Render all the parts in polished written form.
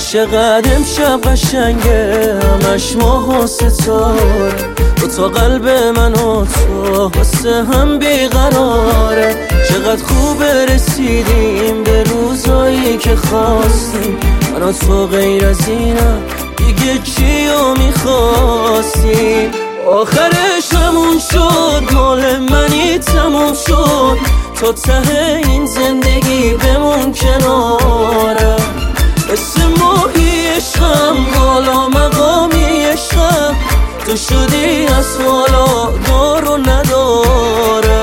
چقدر امشب قشنگه، همش ماه و ستاره، تو تا قلب من و تو واسه هم بیقراره. چقدر خوبه رسیدیم به روزایی که خواستیم، من و تو غیر از اینم دیگه چیو میخواستیم. آخرش همون شد، مال منی تموم شد، تا ته این زندگی بمون کناره. اسم ماهی عشقم، بالا مقامی عشقم، تو شدی از حالا دار و نداره.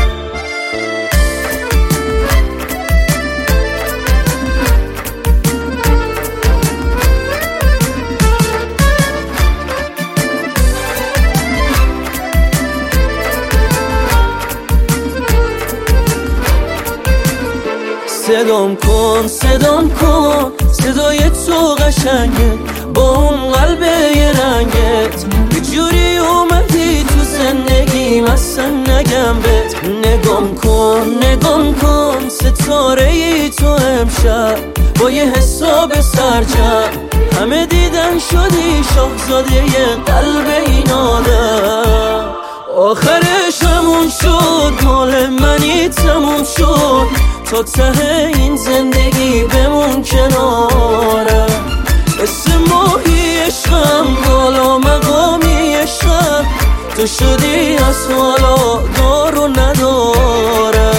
صدام کن صدام کن، صدای تو قشنگه، با اون قلب یه رنگت یه جوری اومدی تو زندگیم، اصلا نگم بهت. نگام کن ستاره ای تو امشب، با یه حساب سرجم همه دیدن شدی شاهزاده یه قلب این آدم. آخرش همون شد، مال منی تموم شد، تا ته این زندگی بمون کناره. اسم ماهی عشقم، بالا مقامی عشقم، تو شدی از حالا دار و نداره.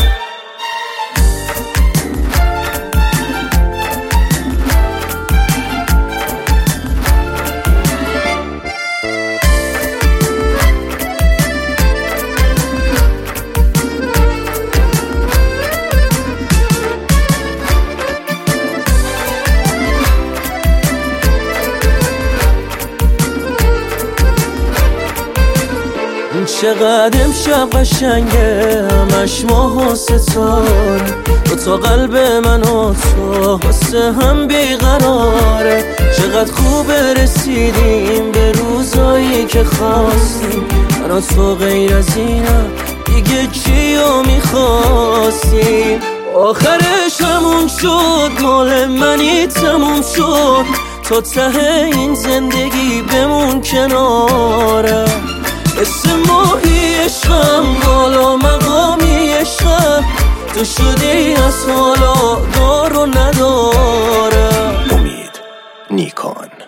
چقدر امشب قشنگه، همش ماه و ستاره، تو تا قلب من و تو واسه هم بیقراره. چقدر خوبه رسیدیم به روزایی که خواستیم، من و تو غیر از اینم دیگه چیو میخواستیم. آخرش همون شد، مال منی تموم شد، تا ته این زندگی بمون کناره. اسم ماهی عشقم، بالا مقامی عشقم، تو شدی از حالا دار و نداره. امید نیکان.